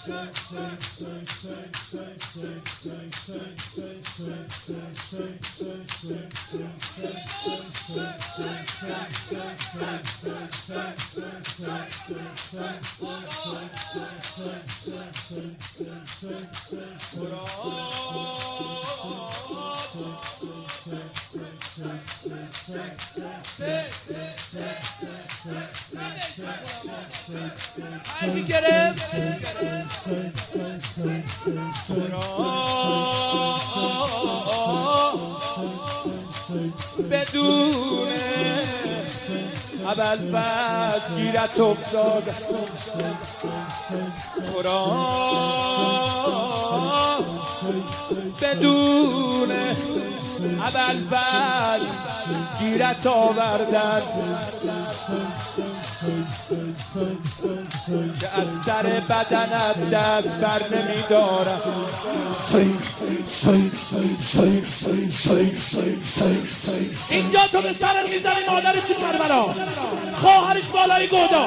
عرفی گرفت بدون اول بعد گیرت افتاد قرآن بدون اول بعد گیرت آوردن که از سر بدنت دست بر نمی دارم اینجا تو به سرت میزنی مادرش تو کربلا خواهرش بالای گودا